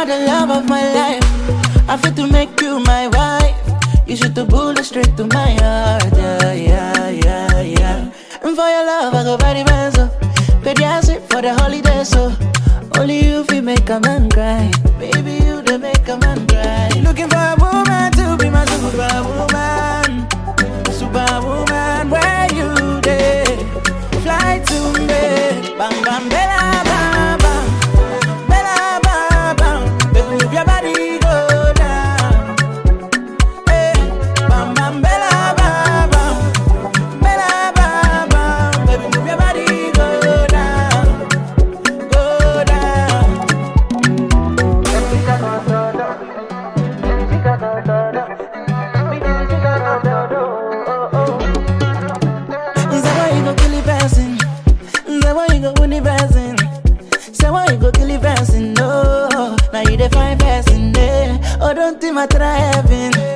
are the love of my life. I feel to make you my wife. You shoot the bullet straight to my heart. Yeah, yeah, yeah, yeah. And for your love, I go very bad, so baby, I sit for the holiday, so only you feel make a man cry. Baby, you the make a man cry. Looking for a woman to be my superwoman. Superwoman, where you there? Fly to me. Bam, bam, bella, bam, bam. Bella, bam, bam. Baby, move your body, go down. Hey, bam, bam, bella, bam, bam. Bella, bam, bam. Baby, move your body, go down. Go down. Say why you go kill the person? Say why you go win the person? Say why you go kill the person? No, now you the fine person, eh? Oh, don't think I try heaven.